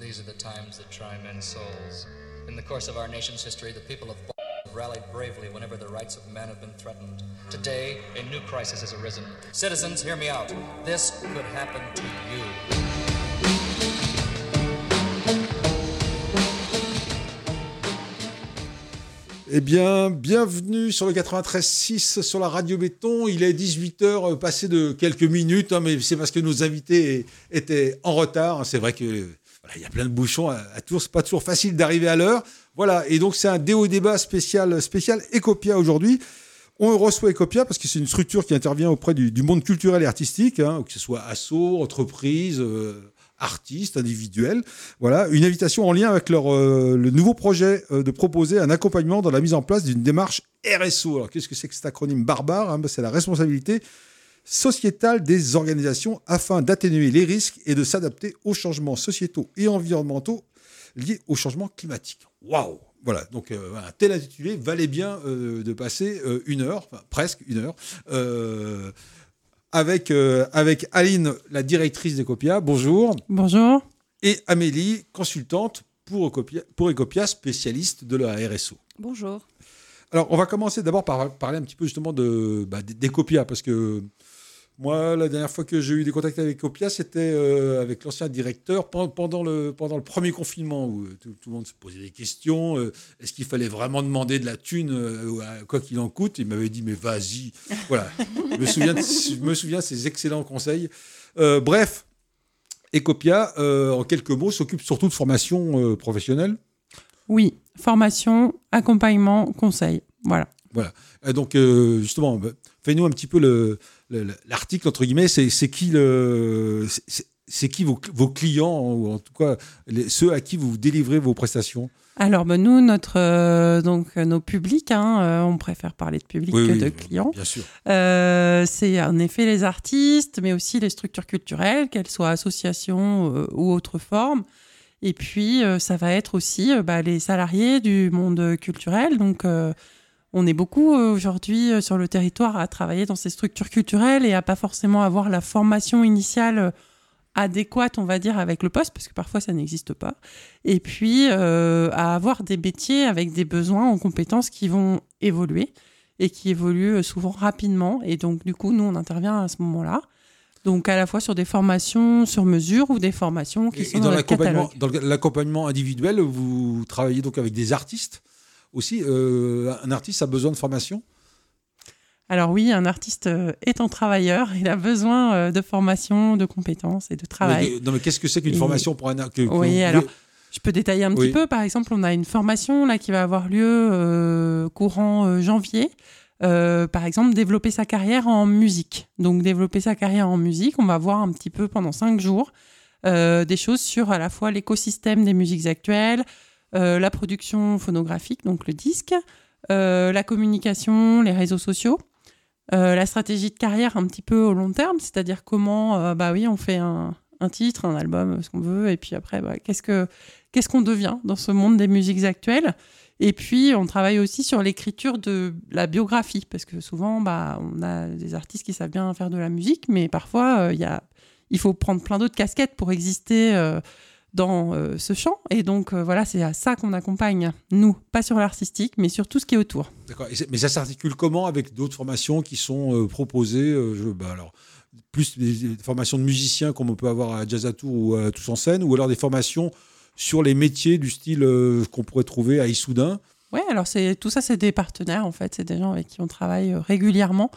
these are the times that try men's souls. In the course of our nation's history, the people of have rallied bravely whenever the rights of man have been threatened. Today, a new crisis has arisen. Citizens, hear me out. This could happen to you. Eh bien, bienvenue sur le 93.6 sur la radio Béton. Il est 18h, passé de quelques minutes, mais c'est parce que nos invités étaient en retard. C'est vrai que il y a plein de bouchons à Tours, c'est pas toujours facile d'arriver à l'heure. Voilà, et donc c'est un débat spécial Ecopia aujourd'hui. On reçoit Ecopia parce que c'est une structure qui intervient auprès du monde culturel et artistique, que ce soit asso, entreprise, artistes, individuels. Voilà, une invitation en lien avec le nouveau projet de proposer un accompagnement dans la mise en place d'une démarche RSO. Alors, qu'est-ce que c'est que cet acronyme barbare ? C'est la responsabilité sociétale des organisations afin d'atténuer les risques et de s'adapter aux changements sociétaux et environnementaux liés au changement climatique. Waouh ! Voilà, donc un tel intitulé valait bien de passer une heure, enfin, presque une heure, avec Aline, la directrice d'Ecopia. Bonjour. Bonjour. Et Amélie, consultante pour Ecopia, spécialiste de la RSO. Bonjour. Alors, on va commencer d'abord par parler un petit peu justement d'Ecopia, parce que moi, la dernière fois que j'ai eu des contacts avec Ecopia, c'était avec l'ancien directeur pendant le premier confinement, où tout le monde se posait des questions. Est-ce qu'il fallait vraiment demander de la thune, quoi qu'il en coûte ? Il m'avait dit, mais vas-y. Voilà. Je me souviens de ces excellents conseils. Bref, Ecopia, en quelques mots, s'occupe surtout de formation professionnelle. Oui, formation, accompagnement, conseil. Voilà. Et donc, justement, fais-nous un petit peu l'article, entre guillemets. C'est qui vos clients, ou en tout cas ceux à qui vous délivrez vos prestations ? Alors, nous, nos publics, on préfère parler de public que de clients. Bien sûr. C'est en effet les artistes, mais aussi les structures culturelles, qu'elles soient associations ou autres formes. Et puis, ça va être aussi les salariés du monde culturel. Donc, on est beaucoup aujourd'hui sur le territoire à travailler dans ces structures culturelles et à pas forcément avoir la formation initiale adéquate, on va dire, avec le poste, parce que parfois ça n'existe pas. Et puis à avoir des métiers avec des besoins en compétences qui vont évoluer et qui évoluent souvent rapidement. Et donc du coup, nous, on intervient à ce moment-là. Donc à la fois sur des formations sur mesure ou des formations qui sont dans le catalogue. Dans l'accompagnement individuel, vous travaillez donc avec des artistes aussi. Un artiste a besoin de formation ? Alors oui, un artiste étant travailleur, il a besoin de formation, de compétences et de travail. Mais qu'est-ce que c'est qu'une formation pour un artiste ? Alors je peux détailler un petit peu. Par exemple, on a une formation là qui va avoir lieu courant janvier. Par exemple, développer sa carrière en musique. Donc développer sa carrière en musique, on va voir un petit peu pendant 5 jours des choses sur à la fois l'écosystème des musiques actuelles, la production phonographique, donc le disque, la communication, les réseaux sociaux, la stratégie de carrière un petit peu au long terme, c'est-à-dire comment on fait un titre, un album, ce qu'on veut, et puis après, qu'est-ce qu'on devient dans ce monde des musiques actuelles. Et puis, on travaille aussi sur l'écriture de la biographie, parce que souvent, on a des artistes qui savent bien faire de la musique, mais parfois, il faut prendre plein d'autres casquettes pour exister dans ce champ. Et donc, c'est à ça qu'on accompagne, nous, pas sur l'artistique, mais sur tout ce qui est autour. D'accord. Mais ça s'articule comment avec d'autres formations qui sont proposées plus des formations de musiciens comme on peut avoir à Jazz à Tours ou à Tous en Scène, ou alors des formations sur les métiers du style qu'on pourrait trouver à Issoudun. Oui, alors tout ça, c'est des partenaires, en fait. C'est des gens avec qui on travaille régulièrement.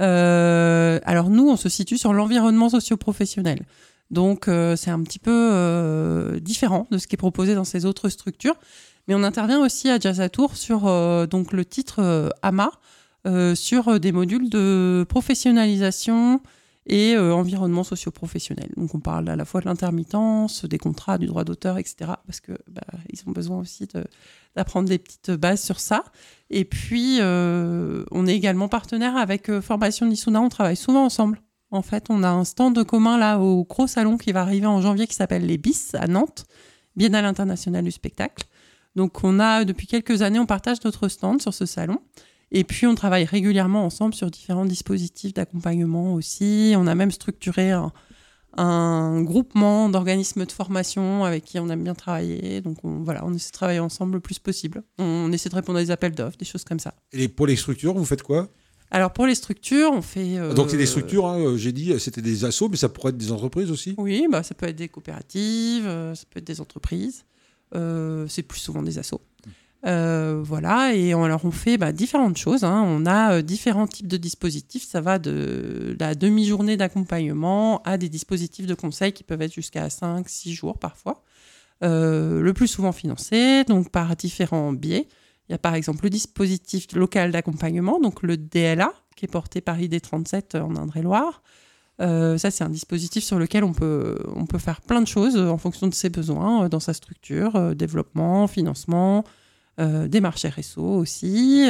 Alors nous, on se situe sur l'environnement socio-professionnel. Donc, c'est un petit peu différent de ce qui est proposé dans ces autres structures. Mais on intervient aussi à Jazz à Tours sur donc le titre AMA, sur des modules de professionnalisation et environnement socio-professionnel. Donc, on parle à la fois de l'intermittence, des contrats, du droit d'auteur, etc. Parce que ils ont besoin aussi d'apprendre des petites bases sur ça. Et puis, on est également partenaire avec Formation d'Issoudun. On travaille souvent ensemble. En fait, on a un stand commun là au gros salon qui va arriver en janvier qui s'appelle les BIS à Nantes, Biennale internationale du spectacle. Donc, depuis quelques années, on partage notre stand sur ce salon. Et puis, on travaille régulièrement ensemble sur différents dispositifs d'accompagnement aussi. On a même structuré un groupement d'organismes de formation avec qui on aime bien travailler. Donc on essaie de travailler ensemble le plus possible. On essaie de répondre à des appels d'offres, des choses comme ça. Et pour les structures, vous faites quoi ? Alors pour les structures, on fait... Donc c'est des structures, hein, j'ai dit, c'était des assos, mais ça pourrait être des entreprises aussi ? Oui, ça peut être des coopératives, ça peut être des entreprises. C'est plus souvent des assos. Voilà, et alors on fait différentes choses. Hein. On a différents types de dispositifs. Ça va de la demi-journée d'accompagnement à des dispositifs de conseil qui peuvent être jusqu'à 5-6 jours parfois. Le plus souvent financés, donc par différents biais. Il y a par exemple le dispositif local d'accompagnement, donc le DLA, qui est porté par ID37 en Indre-et-Loire. Ça, c'est un dispositif sur lequel on peut faire plein de choses en fonction de ses besoins dans sa structure, développement, financement, démarche RSO aussi,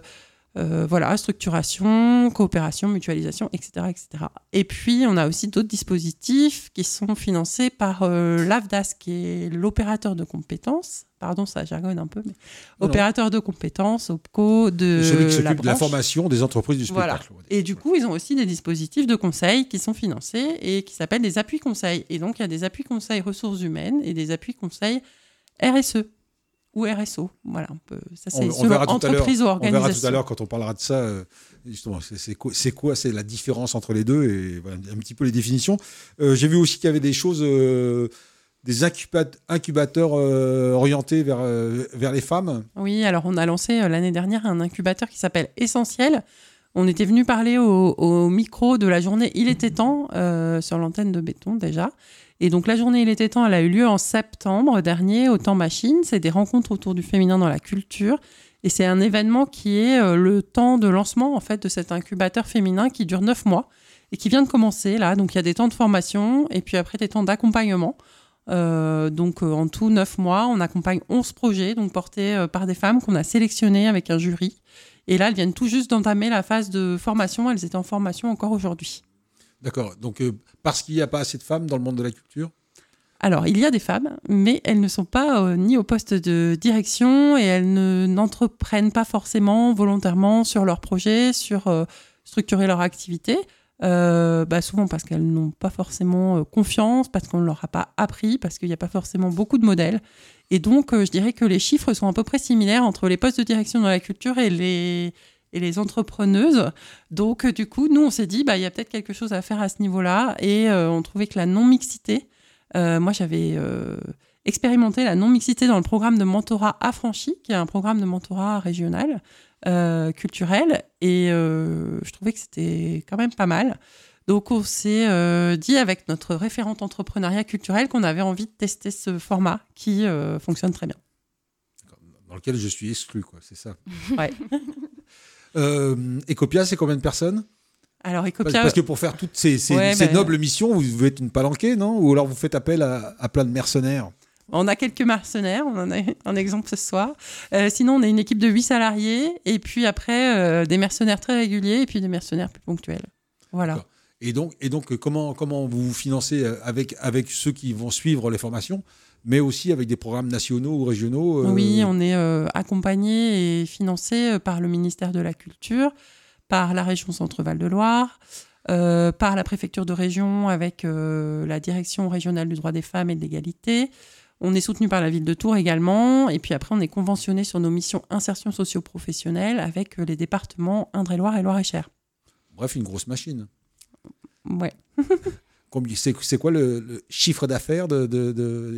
structuration, coopération, mutualisation, etc., etc. Et puis, on a aussi d'autres dispositifs qui sont financés par l'AFDAS, qui est l'opérateur de compétences. Pardon, ça jargonne un peu, mais opérateur de compétences, OPCO, de celui qui s'occupe la de la formation des entreprises du spectacle. Voilà. Et du coup, ils ont aussi des dispositifs de conseil qui sont financés et qui s'appellent des appuis conseils. Et donc, il y a des appuis conseils ressources humaines et des appuis conseils RSE. Ou RSO, voilà. Ça, c'est selon entreprise ou organisation. On verra tout à l'heure quand on parlera de ça, justement, c'est quoi c'est la différence entre les deux et voilà, un petit peu les définitions. J'ai vu aussi qu'il y avait des choses, des incubateurs orientés vers les femmes. Oui, alors on a lancé l'année dernière un incubateur qui s'appelle Essentiel. On était venu parler au micro de la journée Il était temps sur l'antenne de Béton déjà. Et donc la journée Il était temps, elle a eu lieu en septembre dernier au Temps Machine. C'est des rencontres autour du féminin dans la culture. Et c'est un événement qui est le temps de lancement en fait, de cet incubateur féminin qui dure 9 mois et qui vient de commencer là. Donc il y a des temps de formation et puis après des temps d'accompagnement. En tout 9 mois, on accompagne 11 projets donc portés par des femmes qu'on a sélectionnées avec un jury. Et là, elles viennent tout juste d'entamer la phase de formation. Elles étaient en formation encore aujourd'hui. D'accord. Donc, parce qu'il n'y a pas assez de femmes dans le monde de la culture ? Alors, il y a des femmes, mais elles ne sont pas ni au poste de direction et elles n'entreprennent pas forcément volontairement sur leur projet, sur structurer leur activité. Souvent parce qu'elles n'ont pas forcément confiance, parce qu'on ne leur a pas appris, parce qu'il n'y a pas forcément beaucoup de modèles. Et donc, je dirais que les chiffres sont à peu près similaires entre les postes de direction dans la culture et les entrepreneuses. Donc, du coup, nous, on s'est dit, il y a peut-être quelque chose à faire à ce niveau-là. Et on trouvait que la non-mixité, moi, j'avais expérimenté la non-mixité dans le programme de mentorat Affranchi, qui est un programme de mentorat régional, culturel. Et je trouvais que c'était quand même pas mal. Donc, on s'est dit avec notre référente entrepreneuriat culturel qu'on avait envie de tester ce format qui fonctionne très bien. Dans lequel je suis exclu, quoi, c'est ça. Ouais. Ecopia, c'est combien de personnes ? Alors, Ecopia... Parce que pour faire toutes ces nobles missions, vous devez être une palanquée, non ? Ou alors vous faites appel à plein de mercenaires ? On a quelques mercenaires, on en a un exemple ce soir. Sinon, on est une équipe de 8 salariés, et puis après, des mercenaires très réguliers, et puis des mercenaires plus ponctuels. Voilà. D'accord. Et donc comment vous vous financez avec ceux qui vont suivre les formations, mais aussi avec des programmes nationaux ou régionaux Oui, on est accompagné et financé par le ministère de la Culture, par la région Centre-Val de Loire, par la préfecture de région avec la direction régionale du droit des femmes et de l'égalité. On est soutenu par la ville de Tours également. Et puis après, on est conventionné sur nos missions insertion socio-professionnelle avec les départements Indre-et-Loire et Loir-et-Cher. Bref, une grosse machine. Ouais. C'est quoi le chiffre d'affaires d'Ecopia ?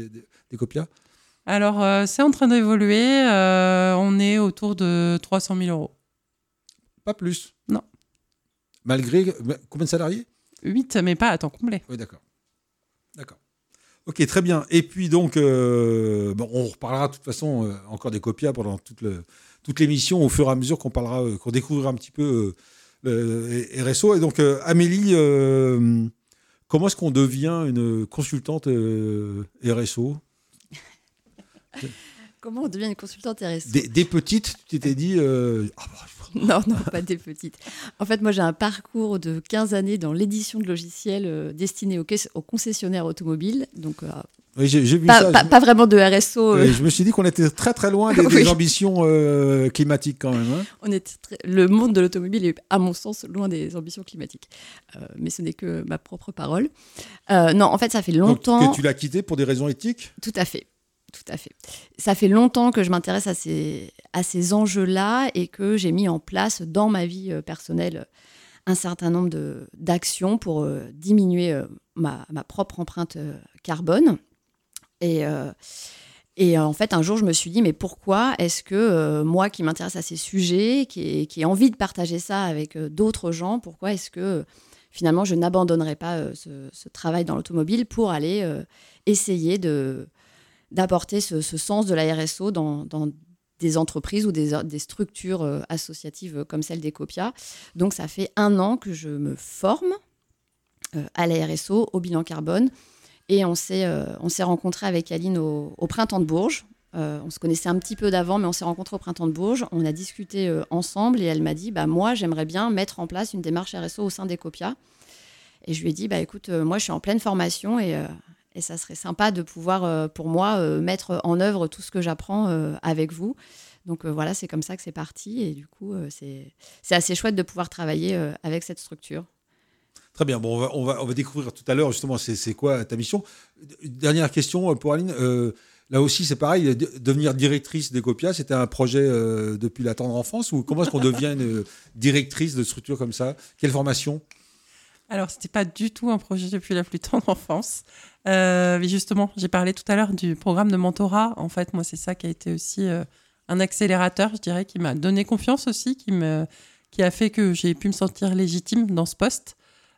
Alors, c'est en train d'évoluer. On est autour de 300 000 euros. Pas plus ? Non. Malgré... Combien de salariés ? 8, mais pas à temps complet. Oui, d'accord. Ok, très bien. Et puis donc, on reparlera de toute façon encore d'Ecopia pendant toute l'émission au fur et à mesure qu'on découvrira un petit peu le RSO. Et donc, Amélie, comment est-ce qu'on devient une consultante RSO ? Comment on devient une consultante RSO ? Des petites, tu t'étais dit... Non, pas des petites. En fait, moi, j'ai un parcours de 15 années dans l'édition de logiciels destinés aux concessionnaires automobiles. Donc, Oui, j'ai vu ça. Pas vraiment de RSO. Je me suis dit qu'on était très très loin des ambitions climatiques quand même. Hein. Le monde de l'automobile est, à mon sens, loin des ambitions climatiques. Mais ce n'est que ma propre parole. Non, en fait, ça fait longtemps... Donc, que tu l'as quitté pour des raisons éthiques ? Tout à fait. Ça fait longtemps que je m'intéresse à ces enjeux-là et que j'ai mis en place dans ma vie personnelle un certain nombre d'actions pour diminuer ma propre empreinte carbone. Et en fait, un jour, je me suis dit, mais pourquoi est-ce que moi qui m'intéresse à ces sujets, qui ai envie de partager ça avec d'autres gens, pourquoi est-ce que finalement, je n'abandonnerai pas ce travail dans l'automobile pour aller essayer d'apporter ce sens de la RSO dans des entreprises ou des structures associatives comme celle d'Ecopia. Donc, ça fait 1 an que je me forme à la RSO, au bilan carbone. Et on s'est rencontrés avec Aline au Printemps de Bourges. On se connaissait un petit peu d'avant, mais on s'est rencontrés au Printemps de Bourges. On a discuté ensemble et elle m'a dit moi, j'aimerais bien mettre en place une démarche RSO au sein d'Ecopia. Et je lui ai dit écoute, moi, je suis en pleine formation et ça serait sympa de pouvoir, pour moi, mettre en œuvre tout ce que j'apprends avec vous. Donc voilà, c'est comme ça que c'est parti. Et du coup, c'est assez chouette de pouvoir travailler avec cette structure. Très bien. Bon, on va découvrir tout à l'heure justement c'est quoi ta mission. Dernière question pour Aline. Là aussi, c'est pareil. Devenir directrice d'Ecopia, c'était un projet depuis la tendre enfance ou comment est-ce qu'on devient une directrice de structure comme ça ? Quelle formation ? Alors, c'était pas du tout un projet depuis la plus tendre enfance. Mais justement, j'ai parlé tout à l'heure du programme de mentorat. En fait, moi, c'est ça qui a été aussi un accélérateur, je dirais, qui m'a donné confiance aussi, qui a fait que j'ai pu me sentir légitime dans ce poste.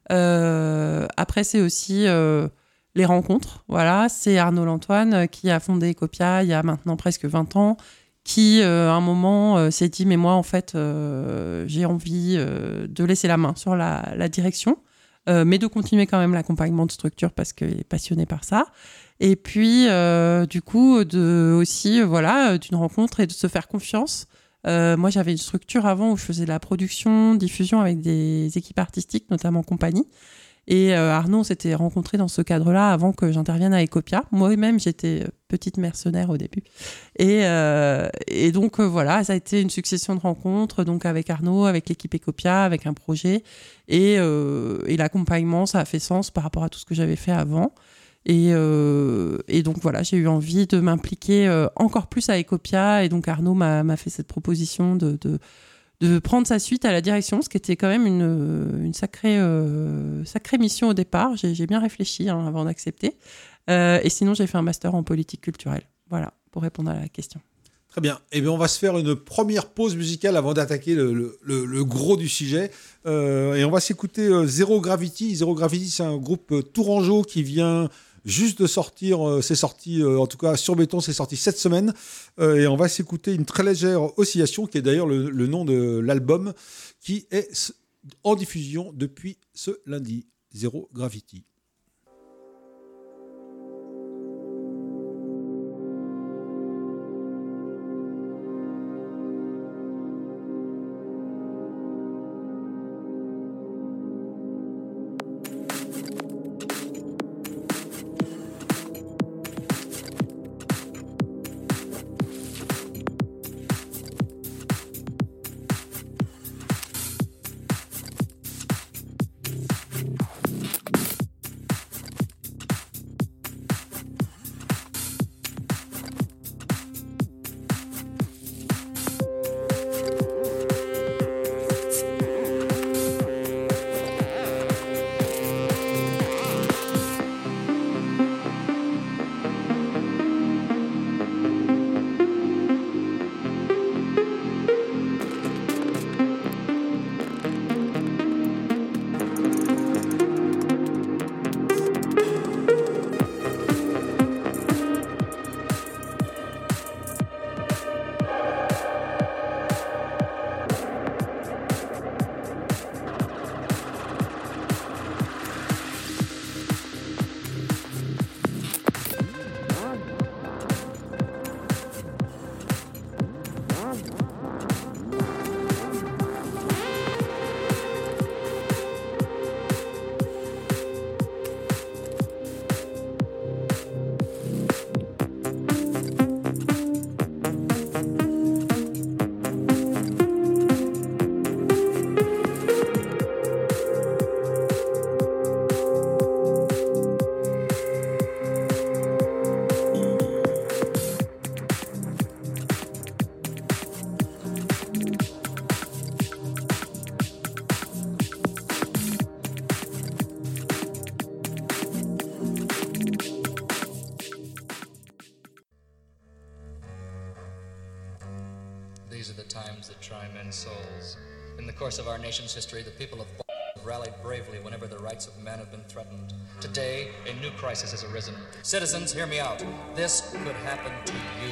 Après, c'est aussi les rencontres. Voilà, c'est Arnaud Lantoine qui a fondé Ecopia il y a maintenant presque 20 ans, qui, à un moment, s'est dit « Mais moi, en fait, j'ai envie de laisser la main sur la direction. » mais de continuer quand même l'accompagnement de structure parce qu'il est passionné par ça. Et puis, du coup, aussi, d'une rencontre et de se faire confiance. Moi, j'avais une structure avant où je faisais de la production, diffusion avec des équipes artistiques, notamment compagnie. Et Arnaud, on s'était rencontrés dans ce cadre-là avant que j'intervienne à Ecopia. Moi-même, j'étais petite mercenaire au début. Et donc, ça a été une succession de rencontres donc avec Arnaud, avec l'équipe Ecopia, avec un projet. Et l'accompagnement, ça a fait sens par rapport à tout ce que j'avais fait avant. Et donc, j'ai eu envie de m'impliquer encore plus à Ecopia. Et donc, Arnaud m'a fait cette proposition de prendre sa suite à la direction, ce qui était quand même une sacrée mission au départ. J'ai bien réfléchi avant d'accepter. Et sinon, j'ai fait un master en politique culturelle. Voilà, pour répondre à la question. Très bien. Eh bien, on va se faire une première pause musicale avant d'attaquer le gros du sujet. Et on va s'écouter Zero Gravity. Zero Gravity, c'est un groupe tourangeau qui vient juste de sortir. C'est sorti, en tout cas sur Béton, c'est sorti cette semaine. Et on va s'écouter une très légère oscillation, qui est d'ailleurs le nom de l'album, qui est en diffusion depuis ce lundi. Zero Gravity. These are the times that try men's souls. In the course of our nation's history, the people of have rallied bravely whenever the rights of man have been threatened. Today, a new crisis has arisen. Citizens, hear me out. This could happen to you.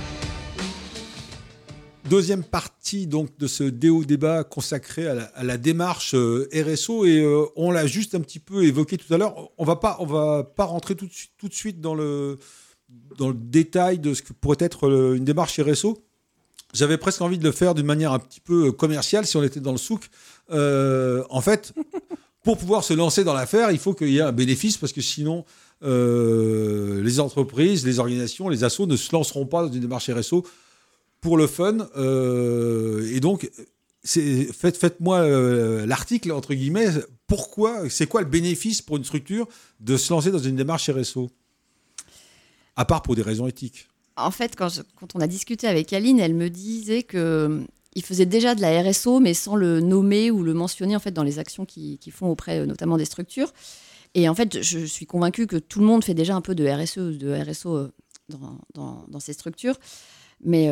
Deuxième partie donc de ce débat consacré à la démarche RSO, et on l'a juste un petit peu évoqué tout à l'heure. On va pas rentrer tout de suite dans le détail de ce que pourrait être une démarche RSO. J'avais presque envie de le faire d'une manière un petit peu commerciale si on était dans le souk. En fait, pour pouvoir se lancer dans l'affaire, il faut qu'il y ait un bénéfice, parce que sinon, les entreprises, les organisations, les assos ne se lanceront pas dans une démarche RSO pour le fun. Et donc, faites-moi l'article, entre guillemets. Pourquoi, c'est quoi le bénéfice pour une structure de se lancer dans une démarche RSO ? À part pour des raisons éthiques. En fait, quand on a discuté avec Aline, elle me disait qu'il faisait déjà de la RSO, mais sans le nommer ou le mentionner en fait, dans les actions qu'ils font auprès notamment des structures. Et en fait, je suis convaincue que tout le monde fait déjà un peu de RSO dans ces structures. Mais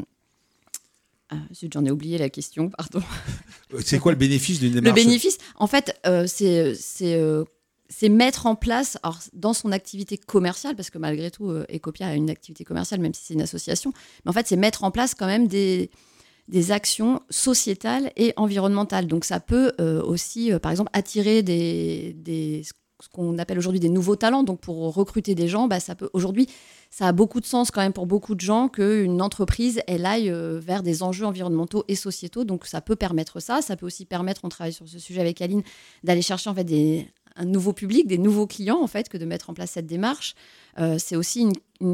j'en ai oublié la question, pardon. C'est quoi le bénéfice d'une démarche ? Le bénéfice, en fait, c'est mettre en place, alors, dans son activité commerciale, parce que malgré tout, Ecopia a une activité commerciale, même si c'est une association, mais en fait, c'est mettre en place quand même des actions sociétales et environnementales. Donc, ça peut aussi, par exemple, attirer ce qu'on appelle aujourd'hui des nouveaux talents. Donc, pour recruter des gens, aujourd'hui, ça a beaucoup de sens quand même pour beaucoup de gens qu'une entreprise, elle aille vers des enjeux environnementaux et sociétaux. Donc, ça peut permettre ça. Ça peut aussi permettre, on travaille sur ce sujet avec Aline, d'aller chercher en fait un nouveau public, des nouveaux clients, en fait, que de mettre en place cette démarche. C'est aussi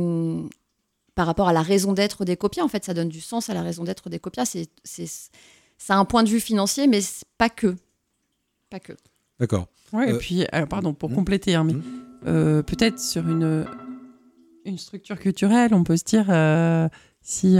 par rapport à la raison d'être d'Ecopia, en fait, ça donne du sens à la raison d'être d'Ecopia. Ça a un point de vue financier, mais pas que. Pas que. D'accord. Ouais, et puis, alors, pardon, pour compléter, hein, mais peut-être sur une structure culturelle, on peut se dire si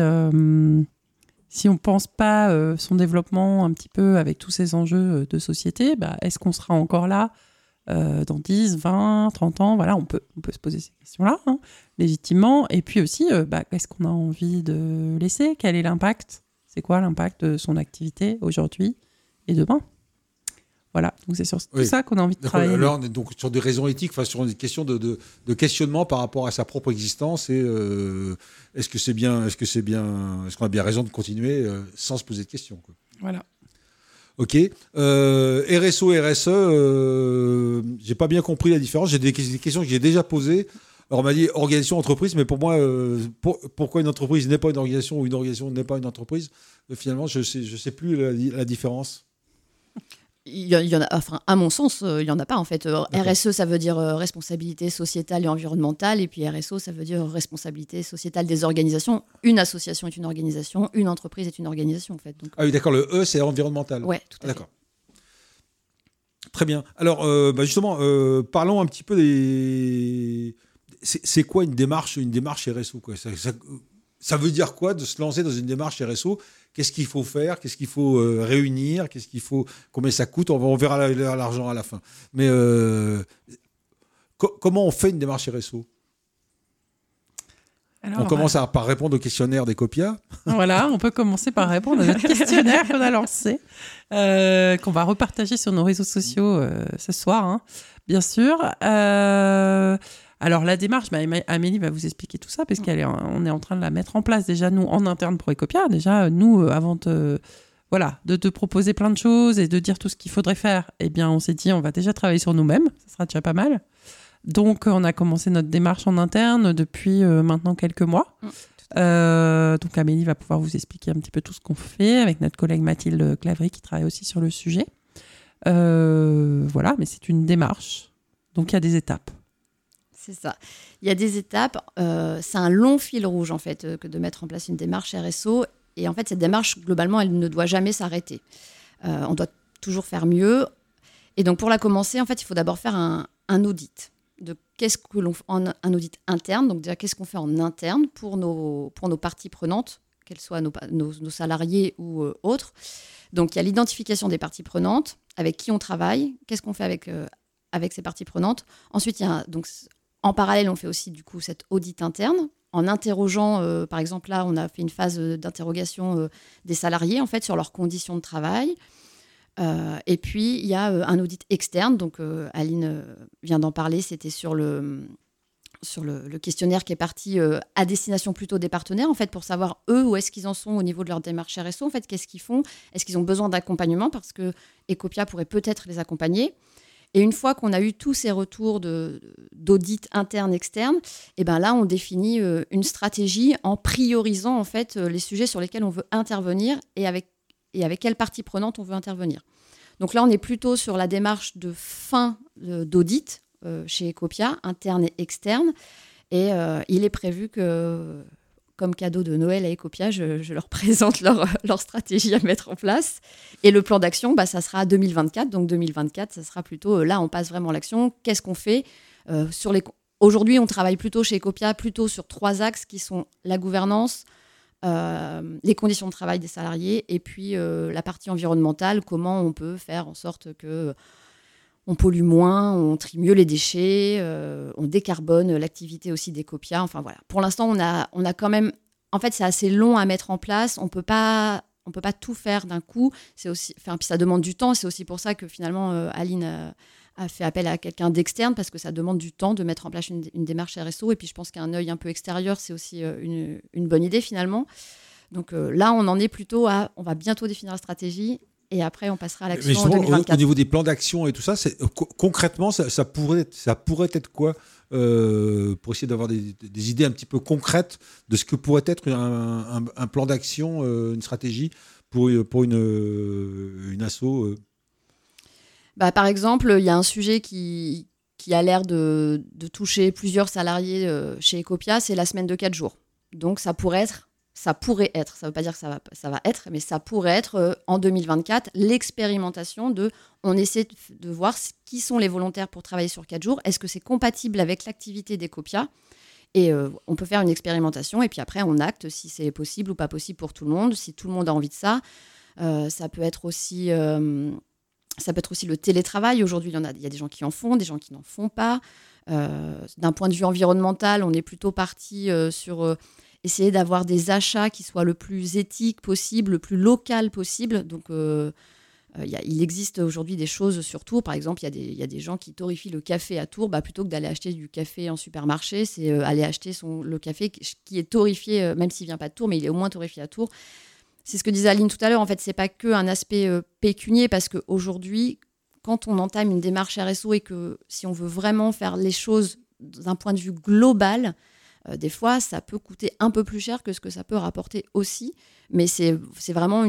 on ne pense pas son développement un petit peu avec tous ces enjeux de société, est-ce qu'on sera encore là dans 10, 20, 30 ans ? Voilà, on peut se poser ces questions-là, hein, légitimement. Et puis aussi, qu'est-ce qu'on a envie de laisser ? Quel est l'impact ? C'est quoi l'impact de son activité aujourd'hui et demain ? Voilà, donc c'est sur tout ça qu'on a envie de travailler. Alors, donc sur des raisons éthiques, sur des questions de questionnement par rapport à sa propre existence, et est-ce qu'on a bien raison de continuer sans se poser de questions, quoi. Voilà. Ok. RSO, RSE, j'ai pas bien compris la différence. J'ai des questions que j'ai déjà posées. Alors on m'a dit organisation, entreprise, mais pour moi, pourquoi une entreprise n'est pas une organisation ou une organisation n'est pas une entreprise ? Finalement, je sais plus la différence. Il y en a, enfin, à mon sens, il n'y en a pas en fait. RSE, ça veut dire responsabilité sociétale et environnementale, et puis RSO, ça veut dire responsabilité sociétale des organisations. Une association est une organisation, une entreprise est une organisation en fait. Donc, ah oui, d'accord, le E, c'est environnemental. Oui, tout à fait. D'accord. Très bien. Alors, justement, parlons un petit peu des... C'est quoi une démarche RSO, quoi ? Ça veut dire quoi de se lancer dans une démarche RSO ? Qu'est-ce qu'il faut faire ? Qu'est-ce qu'il faut réunir ? Combien ça coûte ? On verra l'argent à la fin. Mais comment on fait une démarche RSO ? Alors, on commence par répondre au questionnaire d'Ecopia. Voilà, on peut commencer par répondre à notre questionnaire qu'on a lancé, qu'on va repartager sur nos réseaux sociaux ce soir, hein, bien sûr. Alors, la démarche, Amélie va vous expliquer tout ça, parce qu'on est en train de la mettre en place déjà, nous, en interne pour Ecopia. Déjà, nous, avant de te proposer plein de choses et de dire tout ce qu'il faudrait faire, eh bien, on s'est dit, on va déjà travailler sur nous-mêmes. Ça sera déjà pas mal. Donc, on a commencé notre démarche en interne depuis maintenant quelques mois. Donc, Amélie va pouvoir vous expliquer un petit peu tout ce qu'on fait avec notre collègue Mathilde Clavry qui travaille aussi sur le sujet. Voilà, mais c'est une démarche. Donc, il y a des étapes. C'est ça. Il y a des étapes. C'est un long fil rouge, en fait, que de mettre en place une démarche RSO. Et en fait, cette démarche, globalement, elle ne doit jamais s'arrêter. On doit toujours faire mieux. Et donc, pour la commencer, en fait, il faut d'abord faire un audit. Qu'est-ce que l'on fait un audit interne. Donc, déjà, qu'est-ce qu'on fait en interne pour nos parties prenantes, qu'elles soient nos salariés ou autres. Donc, il y a l'identification des parties prenantes, avec qui on travaille, qu'est-ce qu'on fait avec ces parties prenantes. Ensuite, il y a donc... En parallèle, on fait aussi du coup cet audit interne en interrogeant, par exemple, là, on a fait une phase d'interrogation des salariés, en fait, sur leurs conditions de travail. Et puis, il y a un audit externe. Donc, Aline vient d'en parler. C'était sur le questionnaire qui est parti à destination plutôt des partenaires, en fait, pour savoir, eux, où est-ce qu'ils en sont au niveau de leur démarche RSO. En fait, qu'est-ce qu'ils font ? Est-ce qu'ils ont besoin d'accompagnement ? Parce que Ecopia pourrait peut-être les accompagner. Et une fois qu'on a eu tous ces retours d'audit interne, externe, et ben là, on définit une stratégie en priorisant, en fait, les sujets sur lesquels on veut intervenir et avec quelle partie prenante on veut intervenir. Donc là, on est plutôt sur la démarche de fin d'audit chez Ecopia, interne et externe. Et il est prévu que, comme cadeau de Noël à Ecopia, je leur présente leur stratégie à mettre en place. Et le plan d'action, ça sera 2024. Donc 2024, ça sera plutôt, là, on passe vraiment à l'action. Qu'est-ce qu'on fait Aujourd'hui, on travaille plutôt chez Ecopia, plutôt sur 3 axes qui sont la gouvernance, les conditions de travail des salariés et puis la partie environnementale, comment on peut faire en sorte que on pollue moins, on trie mieux les déchets, on décarbone l'activité aussi d'Ecopia. Enfin voilà. Pour l'instant, on a quand même... En fait, c'est assez long à mettre en place. On peut pas tout faire d'un coup. C'est aussi, puis ça demande du temps. C'est aussi pour ça que finalement, Aline a fait appel à quelqu'un d'externe parce que ça demande du temps de mettre en place une démarche RSO. Et puis, je pense qu'un œil un peu extérieur, c'est aussi une bonne idée finalement. Donc là, on en est plutôt à... On va bientôt définir la stratégie. Et après, on passera à l'action en 2024. Au niveau des plans d'action et tout ça, concrètement, ça pourrait être quoi pour essayer d'avoir des idées un petit peu concrètes de ce que pourrait être un plan d'action, une stratégie pour une asso Par exemple, il y a un sujet qui a l'air de toucher plusieurs salariés chez Ecopia, c'est la semaine de 4 jours. Donc, ça pourrait être, ça ne veut pas dire que ça va être, mais ça pourrait être en 2024 l'expérimentation on essaie de voir qui sont les volontaires pour travailler sur 4 jours. Est-ce que c'est compatible avec l'activité d'Ecopia ? Et on peut faire une expérimentation et puis après on acte si c'est possible ou pas possible pour tout le monde, si tout le monde a envie de ça. Ça peut être aussi le télétravail. Aujourd'hui, il y a des gens qui en font, des gens qui n'en font pas. D'un point de vue environnemental, on est plutôt parti sur... essayer d'avoir des achats qui soient le plus éthiques possible, le plus local possible. Donc, il existe aujourd'hui des choses sur Tours. Par exemple, il y a des gens qui torréfient le café à Tours. Plutôt que d'aller acheter du café en supermarché, c'est aller acheter le café qui est torréfié, même s'il ne vient pas de Tours, mais il est au moins torréfié à Tours. C'est ce que disait Aline tout à l'heure. En fait, ce n'est pas qu'un aspect pécunier, parce qu'aujourd'hui, quand on entame une démarche RSO et que si on veut vraiment faire les choses d'un point de vue global, des fois, ça peut coûter un peu plus cher que ce que ça peut rapporter aussi. Mais c'est vraiment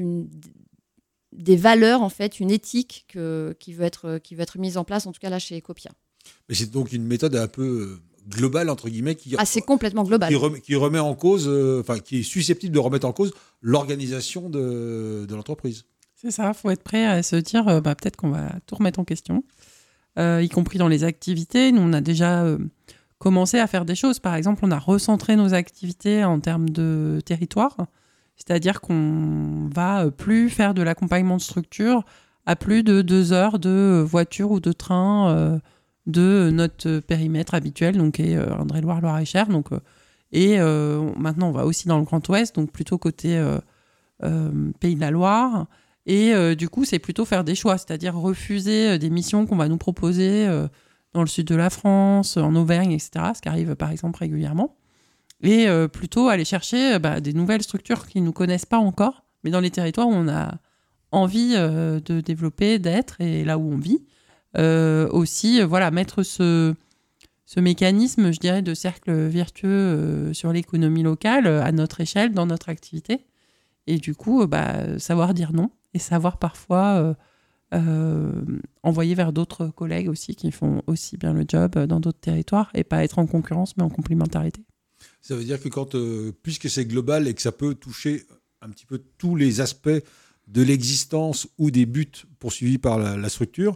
des valeurs, en fait, une éthique qui veut être mise en place, en tout cas là, chez Ecopia. Mais c'est donc une méthode un peu globale, entre guillemets, c'est complètement global. Qui remet en cause, qui est susceptible de remettre en cause l'organisation de l'entreprise. C'est ça, il faut être prêt à se dire, peut-être qu'on va tout remettre en question, y compris dans les activités. Nous, on a déjà... commencer à faire des choses. Par exemple, on a recentré nos activités en termes de territoire, c'est-à-dire qu'on va plus faire de l'accompagnement de structure à plus de 2 heures de voiture ou de train de notre périmètre habituel, donc Indre-et-Loire, Loire-et-Cher. Donc, maintenant, on va aussi dans le Grand Ouest, donc plutôt côté Pays de la Loire. Et du coup, c'est plutôt faire des choix, c'est-à-dire refuser des missions qu'on va nous proposer dans le sud de la France, en Auvergne, etc., ce qui arrive par exemple régulièrement, et plutôt aller chercher des nouvelles structures qui ne nous connaissent pas encore, mais dans les territoires où on a envie de développer, d'être, et là où on vit. Aussi, mettre ce mécanisme, je dirais, de cercle vertueux sur l'économie locale à notre échelle, dans notre activité, et du coup, savoir dire non, et savoir parfois... envoyer vers d'autres collègues aussi qui font aussi bien le job dans d'autres territoires et pas être en concurrence mais en complémentarité. Ça veut dire que puisque c'est global et que ça peut toucher un petit peu tous les aspects de l'existence ou des buts poursuivis par la structure,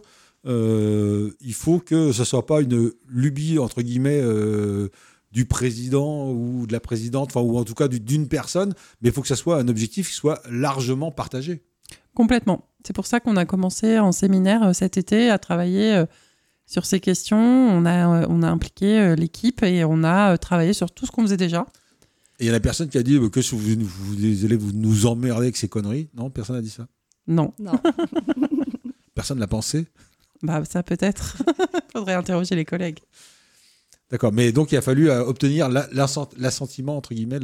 il faut que ce ne soit pas une lubie entre guillemets du président ou de la présidente, ou en tout cas d'une personne, mais il faut que ça soit un objectif qui soit largement partagé. Complètement. C'est pour ça qu'on a commencé en séminaire cet été à travailler sur ces questions. On a impliqué l'équipe et on a travaillé sur tout ce qu'on faisait déjà. Et il y a la personne qui a dit que vous allez nous emmerder avec ces conneries. Non, personne n'a dit ça. Non. Personne l'a pensé. Ça peut-être. Faudrait interroger les collègues. D'accord, mais donc il a fallu obtenir l'assentiment, entre guillemets,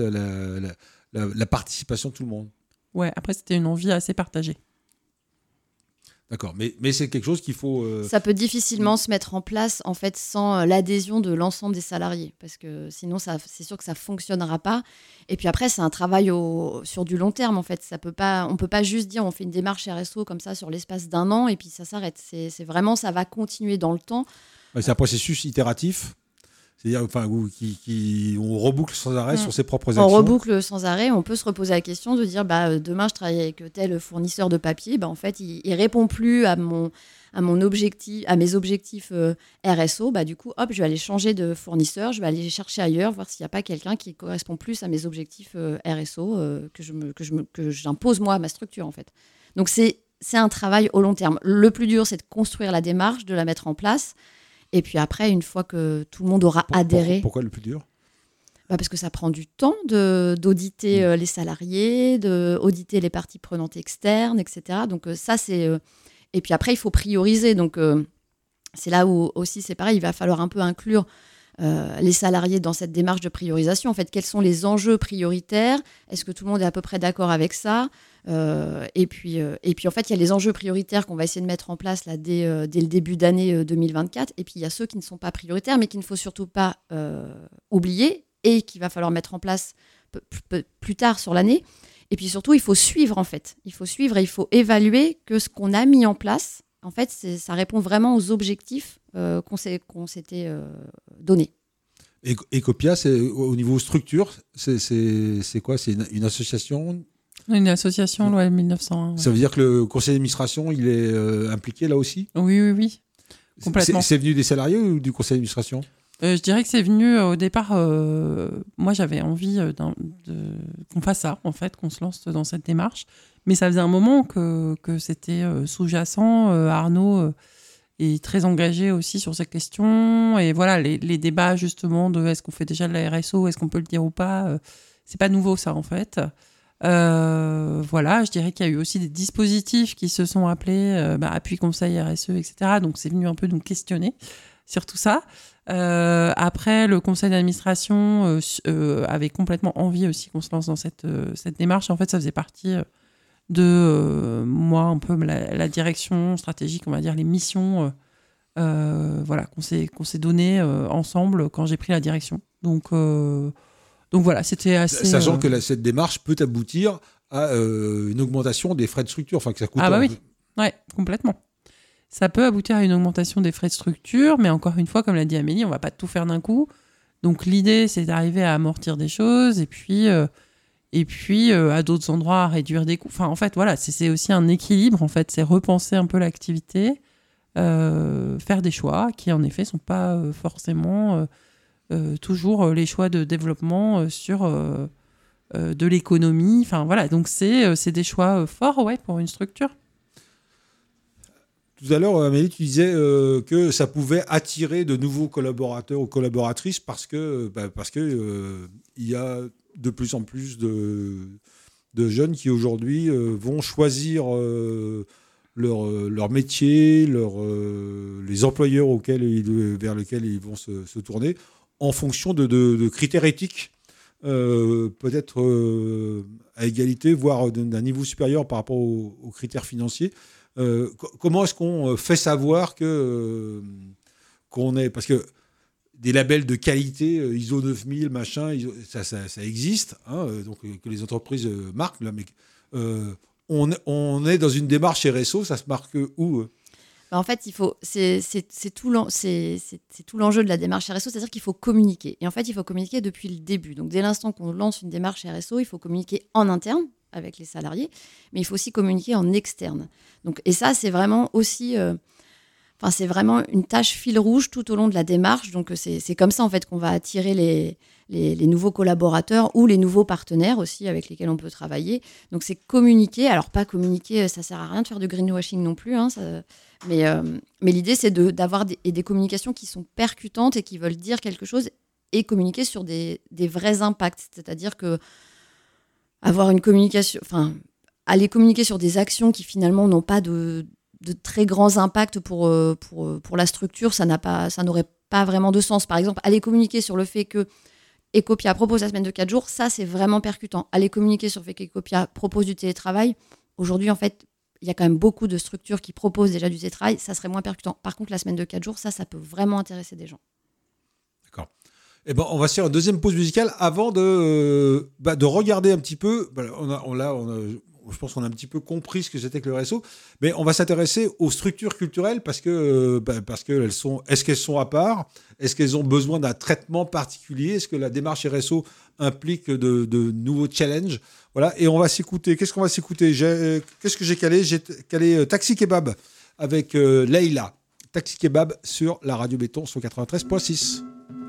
la participation de tout le monde. Ouais, après c'était une envie assez partagée. D'accord, mais c'est quelque chose qu'il faut... Ça peut difficilement se mettre en place en fait sans l'adhésion de l'ensemble des salariés, parce que sinon c'est sûr que ça fonctionnera pas. Et puis après c'est un travail sur du long terme en fait. On peut pas juste dire on fait une démarche RSO comme ça sur l'espace d'un an et puis ça s'arrête. C'est vraiment ça va continuer dans le temps. Ouais, c'est un processus itératif. C'est-à-dire on reboucle sans arrêt sur ses propres actions. On reboucle sans arrêt, on peut se reposer la question de dire demain je travaille avec tel fournisseur de papier, en fait il répond plus à mes objectifs RSO, du coup hop je vais aller changer de fournisseur, je vais aller chercher ailleurs, voir s'il n'y a pas quelqu'un qui correspond plus à mes objectifs RSO que j'impose moi à ma structure en fait. Donc c'est un travail au long terme. Le plus dur c'est de construire la démarche, de la mettre en place. Et puis après, une fois que tout le monde aura adhéré... Pourquoi le plus dur ? Parce que ça prend du temps d'auditer les salariés, d'auditer les parties prenantes externes, etc. Donc ça, c'est... Et puis après, il faut prioriser. Donc c'est là où aussi, c'est pareil, il va falloir un peu inclure les salariés dans cette démarche de priorisation. En fait, quels sont les enjeux prioritaires ? Est-ce que tout le monde est à peu près d'accord avec ça ? Et puis en fait, il y a les enjeux prioritaires qu'on va essayer de mettre en place là, dès le début d'année 2024. Et puis, il y a ceux qui ne sont pas prioritaires, mais qu'il ne faut surtout pas oublier et qu'il va falloir mettre en place plus tard sur l'année. Et puis surtout, il faut suivre, en fait. Il faut suivre et il faut évaluer que ce qu'on a mis en place, en fait, ça répond vraiment aux objectifs qu'on s'était donnés. Ecopia, c'est, au niveau structure, c'est quoi ? C'est une association ? Une association, loi 1901. Ouais. Ça veut dire que le conseil d'administration, il est impliqué là aussi ? Oui. Complètement. C'est venu des salariés ou du conseil d'administration ? Je dirais que c'est venu au départ. Moi, j'avais envie qu'on fasse ça, en fait, qu'on se lance dans cette démarche. Mais ça faisait un moment que c'était sous-jacent. Arnaud est très engagé aussi sur cette question. Et voilà, les débats justement de est-ce qu'on fait déjà de la RSO, est-ce qu'on peut le dire ou pas, c'est pas nouveau ça en fait. Voilà, je dirais qu'il y a eu aussi des dispositifs qui se sont appelés appui conseil RSE, etc. Donc c'est venu un peu nous questionner sur tout ça. Après, le conseil d'administration avait complètement envie aussi qu'on se lance dans cette démarche. En fait, ça faisait partie de moi, un peu la direction stratégique, on va dire les missions voilà, qu'on s'est donné ensemble quand j'ai pris la direction. Donc voilà, c'était assez... Sachant que cette démarche peut aboutir à une augmentation des frais de structure, enfin que ça coûte... oui, ouais, complètement. Ça peut aboutir à une augmentation des frais de structure, mais encore une fois, comme l'a dit Amélie, on ne va pas tout faire d'un coup. Donc l'idée, c'est d'arriver à amortir des choses et puis à d'autres endroits, à réduire des coûts. Enfin, en fait, voilà, c'est aussi un équilibre. En fait, c'est repenser un peu l'activité, faire des choix qui, en effet, ne sont pas forcément toujours les choix de développement sur de l'économie. Enfin, voilà, donc c'est des choix forts pour une structure. Tout à l'heure, Amélie, tu disais que ça pouvait attirer de nouveaux collaborateurs ou collaboratrices parce que il y a de plus en plus de jeunes qui aujourd'hui vont choisir leur métier, les employeurs vers lesquels ils vont se tourner en fonction de critères éthiques, peut-être à égalité, voire d'un niveau supérieur par rapport aux critères financiers. Comment est-ce qu'on fait savoir qu'on est... Parce que des labels de qualité, ISO 9000, machin, ça existe, hein, donc que les entreprises marquent, là, mais on est dans une démarche RSO, ça se marque où ? En fait, c'est tout l'enjeu de la démarche RSO, c'est-à-dire qu'il faut communiquer. Et en fait, il faut communiquer depuis le début. Donc, dès l'instant qu'on lance une démarche RSO, il faut communiquer en interne avec les salariés, mais il faut aussi communiquer en externe. Donc, et ça, c'est vraiment aussi... Enfin, c'est vraiment une tâche fil rouge tout au long de la démarche. Donc, c'est comme ça, en fait, qu'on va attirer les nouveaux collaborateurs ou les nouveaux partenaires aussi avec lesquels on peut travailler. Donc, c'est communiquer. Alors, pas communiquer, ça sert à rien de faire de greenwashing non plus. Mais l'idée, c'est d'avoir des communications qui sont percutantes et qui veulent dire quelque chose et communiquer sur des vrais impacts. C'est-à-dire que avoir une communication... Enfin, aller communiquer sur des actions qui, finalement, n'ont pas de très grands impacts pour la structure, ça n'aurait pas vraiment de sens. Par exemple, aller communiquer sur le fait que Ecopia propose la semaine de 4 jours, ça, c'est vraiment percutant. Aller communiquer sur le fait qu'Ecopia propose du télétravail, aujourd'hui, en fait, il y a quand même beaucoup de structures qui proposent déjà du télétravail, ça serait moins percutant. Par contre, la semaine de 4 jours, ça peut vraiment intéresser des gens. D'accord. Eh ben, on va se faire une deuxième pause musicale avant de regarder un petit peu. Je pense qu'on a un petit peu compris ce que c'était que le RSO, mais on va s'intéresser aux structures culturelles parce que est-ce qu'elles sont à part? Est-ce qu'elles ont besoin d'un traitement particulier? Est-ce que la démarche RSO implique de nouveaux challenges? Voilà, et on va s'écouter. Qu'est-ce qu'on va s'écouter? Qu'est-ce que j'ai calé? J'ai calé Taxi Kebab avec Leïla. Taxi Kebab sur la Radio Béton sur 93.6.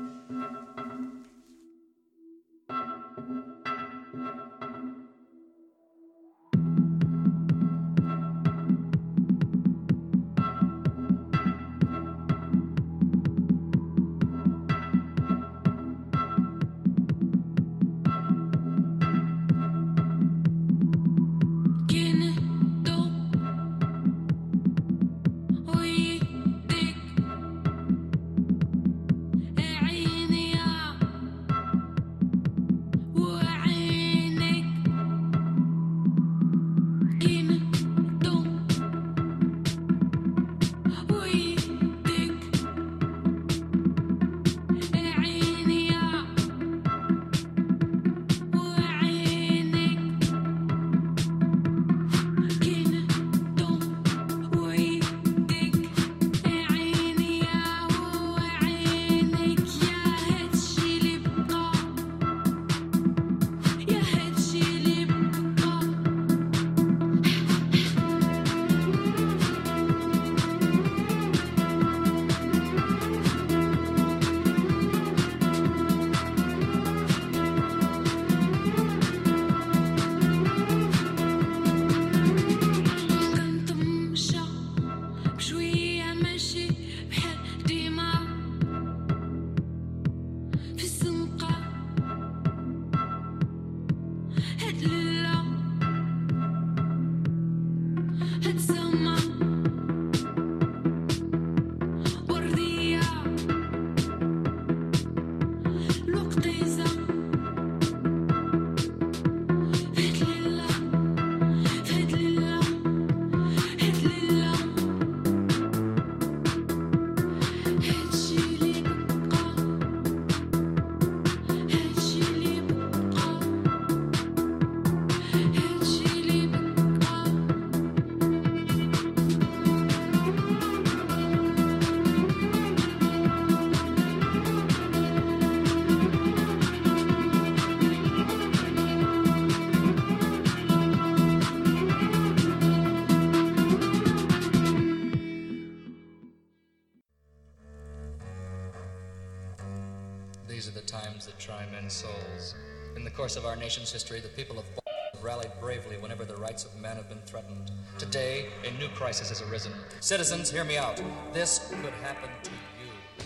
These are the times that try men's souls. In the course of our nation's history, the people of have rallied bravely whenever the rights of man have been threatened. Today, a new crisis has arisen. Citizens, hear me out. This could happen to you.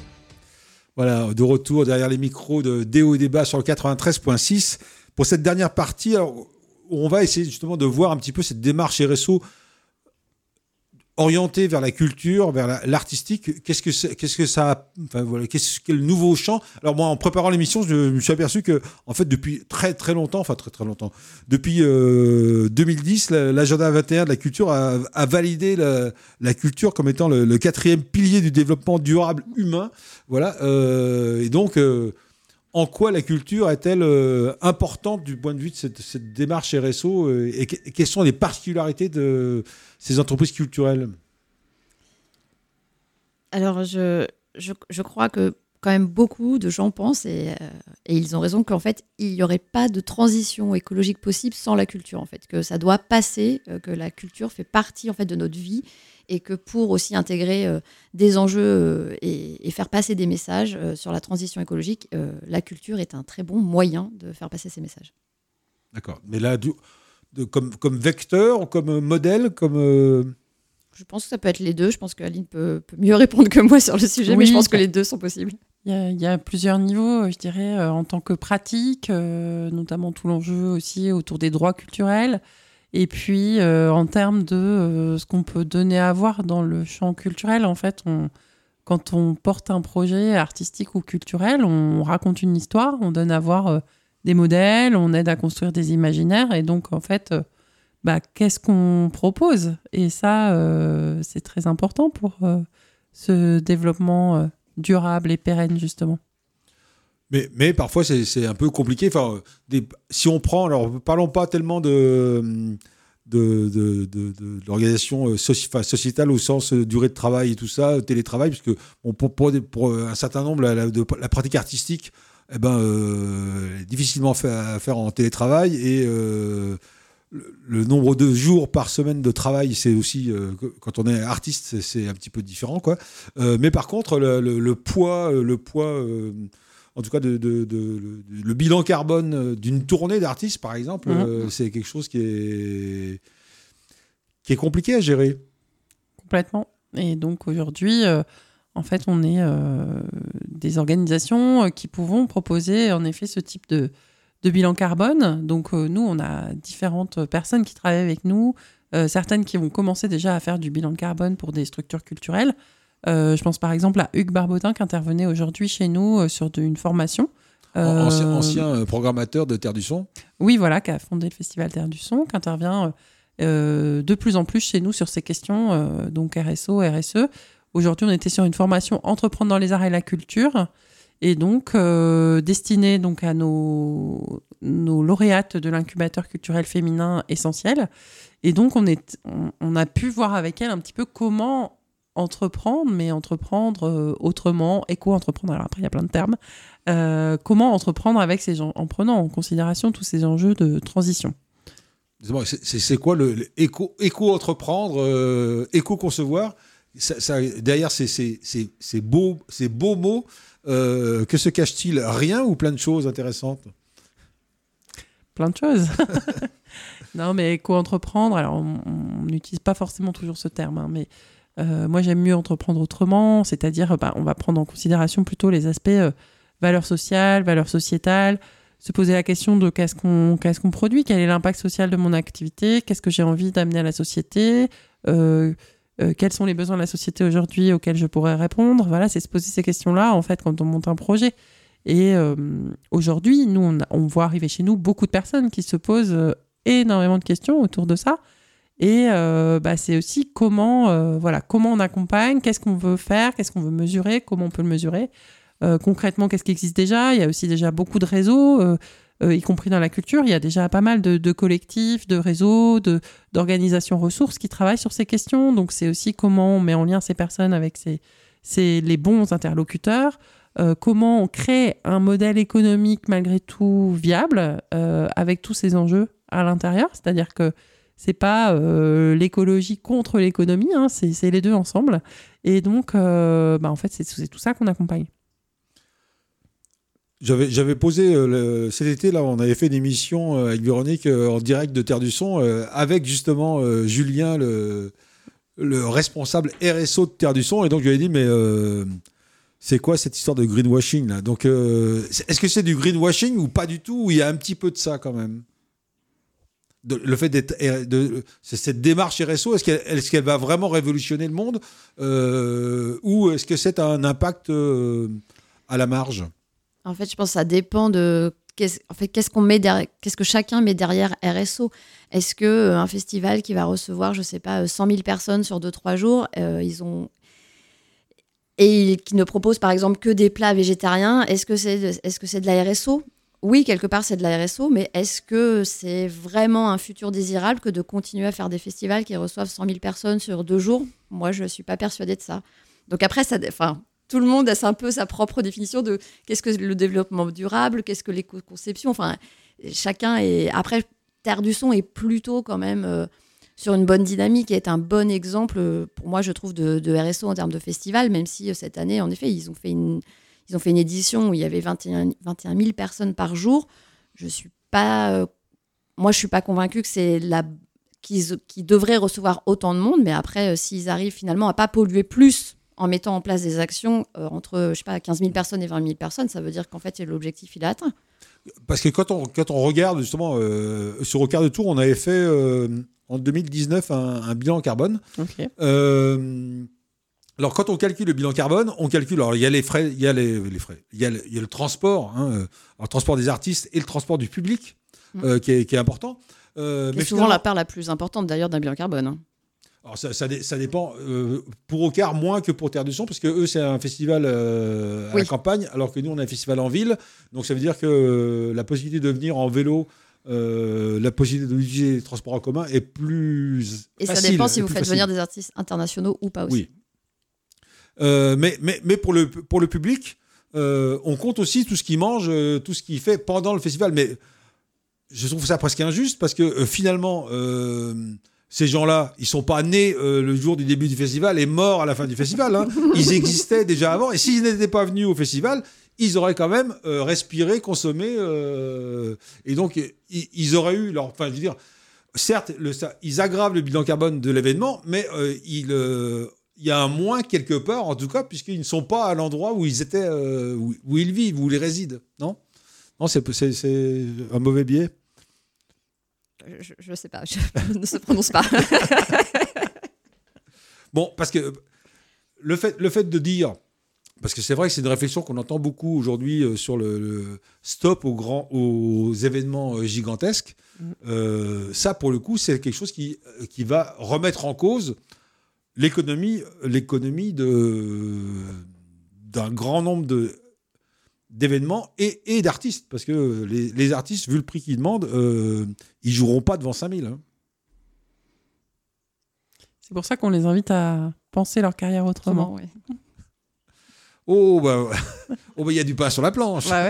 Voilà, de retour derrière les micros de Déo et Débat sur le 93.6. Pour cette dernière partie, alors, on va essayer justement de voir un petit peu cette démarche RSO orienté vers la culture, vers l'artistique. Qu'est-ce que ça, enfin voilà, qu'est-ce que le nouveau champ? Alors moi, en préparant l'émission, je me suis aperçu que, en fait, depuis très longtemps, depuis 2010, l'agenda 21 de la culture a validé la culture comme étant le quatrième pilier du développement durable humain. Voilà. Et donc, en quoi la culture est-elle importante du point de vue de cette démarche RSO et quelles sont les particularités de ces entreprises culturelles? Alors, je crois que quand même beaucoup de gens pensent, et ils ont raison, qu'en fait, il n'y aurait pas de transition écologique possible sans la culture, en fait, que ça doit passer, que la culture fait partie en fait, de notre vie, et que pour aussi intégrer des enjeux et faire passer des messages sur la transition écologique, la culture est un très bon moyen de faire passer ces messages. D'accord. Mais là, comme vecteur, comme modèle, comme... Je pense que ça peut être les deux. Je pense qu'Aline peut mieux répondre que moi sur le sujet, mais je pense que les deux sont possibles. Il y a plusieurs niveaux, je dirais, en tant que pratique, notamment tout l'enjeu aussi autour des droits culturels. Et puis, en termes de ce qu'on peut donner à voir dans le champ culturel, en fait, quand on porte un projet artistique ou culturel, on raconte une histoire, on donne à voir des modèles, on aide à construire des imaginaires. Et donc, en fait, qu'est-ce qu'on propose ? Et ça, c'est très important pour ce développement durable et pérenne, justement. Mais parfois, c'est un peu compliqué. Enfin, si on prend... Alors, parlons pas tellement de l'organisation sociétale au sens durée de travail et tout ça, télétravail, parce que pour un certain nombre, la pratique artistique est difficilement à faire en télétravail, et le nombre de jours par semaine de travail, c'est aussi, quand on est artiste, c'est un petit peu différent, quoi. Mais par contre, le poids en tout cas, le bilan carbone d'une tournée d'artistes, par exemple, c'est quelque chose qui est compliqué à gérer. Complètement. Et donc aujourd'hui, en fait, on est des organisations qui pouvons proposer en effet ce type de bilan carbone. Donc nous, on a différentes personnes qui travaillent avec nous, certaines qui vont commencer déjà à faire du bilan carbone pour des structures culturelles. Je pense par exemple à Hugues Barbotin qui intervenait aujourd'hui chez nous sur une formation. Ancien programmateur de Terre du Son. Oui, voilà, qui a fondé le Festival Terre du Son, qui intervient de plus en plus chez nous sur ces questions, donc RSO, RSE. Aujourd'hui, on était sur une formation Entreprendre dans les arts et la culture, et donc destinée donc, à nos lauréates de l'incubateur culturel féminin essentiel. Et donc, on a pu voir avec elles un petit peu comment entreprendre, mais entreprendre autrement, éco-entreprendre, alors après il y a plein de termes, comment entreprendre en prenant en considération tous ces enjeux de transition. C'est quoi le éco-entreprendre, éco-concevoir, derrière ces beaux mots, que se cache-t-il? Rien ou plein de choses intéressantes? Plein de choses. Non, mais éco-entreprendre, alors on n'utilise pas forcément toujours ce terme, hein, mais moi, j'aime mieux entreprendre autrement, c'est-à-dire on va prendre en considération plutôt les aspects valeurs sociales, valeurs sociétales, se poser la question de qu'est-ce qu'on produit, quel est l'impact social de mon activité, qu'est-ce que j'ai envie d'amener à la société, quels sont les besoins de la société aujourd'hui auxquels je pourrais répondre. Voilà, c'est se poser ces questions-là, en fait, quand on monte un projet. Et aujourd'hui, nous, on voit arriver chez nous beaucoup de personnes qui se posent énormément de questions autour de ça. Et c'est aussi comment on accompagne, qu'est-ce qu'on veut faire, qu'est-ce qu'on veut mesurer, comment on peut le mesurer. Concrètement, qu'est-ce qui existe déjà ? Il y a aussi déjà beaucoup de réseaux, y compris dans la culture. Il y a déjà pas mal de collectifs, de réseaux, d'organisations ressources qui travaillent sur ces questions. Donc, c'est aussi comment on met en lien ces personnes avec les bons interlocuteurs, comment on crée un modèle économique malgré tout viable avec tous ces enjeux à l'intérieur. C'est-à-dire que c'est pas l'écologie contre l'économie, hein, c'est les deux ensemble. Et donc, en fait, c'est tout ça qu'on accompagne. J'avais posé cet été, là, on avait fait une émission avec Véronique en direct de Terre du Son, avec justement Julien, le responsable RSO de Terre du Son. Et donc, je lui ai dit, mais c'est quoi cette histoire de greenwashing là ? Donc, est-ce que c'est du greenwashing ou pas du tout ? Ou il y a un petit peu de ça quand même ? Le fait cette démarche RSO, est-ce qu'elle va vraiment révolutionner le monde, ou est-ce que c'est un impact à la marge ? En fait, je pense que ça dépend de qu'est-ce que chacun met derrière RSO. Est-ce qu'un festival qui va recevoir, je ne sais pas, 100 000 personnes sur 2-3 jours, et qui ne propose par exemple que des plats végétariens, est-ce que c'est de la RSO ? Oui, quelque part, c'est de la RSO, mais est-ce que c'est vraiment un futur désirable que de continuer à faire des festivals qui reçoivent 100 000 personnes sur 2 jours ? Moi, je ne suis pas persuadée de ça. Donc après, tout le monde a un peu sa propre définition de qu'est-ce que le développement durable, qu'est-ce que l'éco-conception. Enfin, chacun est... Après, Terre du Son est plutôt quand même sur une bonne dynamique et est un bon exemple, pour moi, je trouve, de RSO en termes de festival, même si cette année, en effet, ils ont fait une édition où il y avait 21 000 personnes par jour. Je suis pas convaincue que c'est qu'ils devraient recevoir autant de monde, mais après, s'ils arrivent finalement à pas polluer plus en mettant en place des actions entre, 15 000 personnes et 20 000 personnes, ça veut dire qu'en fait, l'objectif, il est atteint. Parce que quand on regarde, justement, sur Au Quart de Tour, on avait fait en 2019 un bilan carbone. Okay. Alors, quand on calcule le bilan carbone, on calcule. Alors, il y a les frais, il y a les frais, il y a le transport, le transport des artistes et le transport du public, qui est important. C'est souvent la part la plus importante d'ailleurs d'un bilan carbone. Hein. Alors, ça dépend. Pour Au Quart, moins que pour Terre du Son, parce que eux, c'est un festival à la campagne, alors que nous, on a un festival en ville. Donc, ça veut dire que la possibilité de venir en vélo, la possibilité d'utiliser les transports en commun est plus et facile. Ça dépend si vous faites venir des artistes internationaux ou pas aussi. Oui. Mais pour le public, on compte aussi tout ce qu'il mange, tout ce qu'il fait pendant le festival. Mais je trouve ça presque injuste parce que finalement, ces gens-là, ils sont pas nés le jour du début du festival et morts à la fin du festival. Hein. Ils existaient déjà avant. Et s'ils n'étaient pas venus au festival, ils auraient quand même respiré, consommé. Et donc, ils auraient eu leur... Enfin, je veux dire, certes, ils aggravent le bilan carbone de l'événement, mais il y a un moins quelque part, en tout cas, puisqu'ils ne sont pas à l'endroit où ils étaient, où ils vivent, où ils résident. Non, c'est un mauvais biais. Je ne sais pas, je ne se prononce pas. Bon, parce que le fait de dire, parce que c'est vrai que c'est une réflexion qu'on entend beaucoup aujourd'hui sur le stop aux événements gigantesques. Ça, pour le coup, c'est quelque chose qui va remettre en cause l'économie d'un grand nombre d'événements et d'artistes. Parce que les artistes, vu le prix qu'ils demandent, ils ne joueront pas devant 5000. Hein. C'est pour ça qu'on les invite à penser leur carrière autrement. Ouais. Oh, il y a du pain sur la planche. Ouais.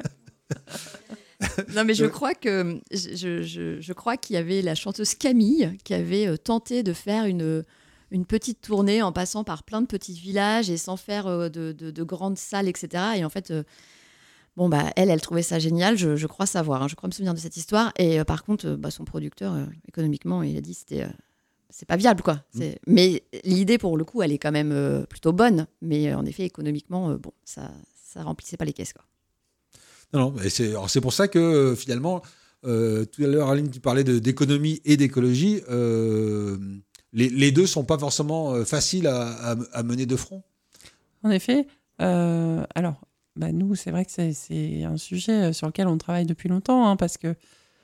Non, mais je crois qu'il y avait la chanteuse Camille qui avait tenté de faire une petite tournée en passant par plein de petits villages et sans faire de grandes salles, etc. Et en fait, elle trouvait ça génial, je crois savoir, hein, je crois me souvenir de cette histoire. Et par contre, son producteur, économiquement, il a dit que c'est pas viable, quoi. Mais l'idée, pour le coup, elle est quand même plutôt bonne. Mais en effet, économiquement, ça remplissait pas les caisses, quoi. Non, c'est pour ça que finalement, tout à l'heure, Aline, tu parlais d'économie et d'écologie. Les deux ne sont pas forcément faciles à mener de front. En effet. Alors, nous, c'est vrai que c'est un sujet sur lequel on travaille depuis longtemps, hein, parce que,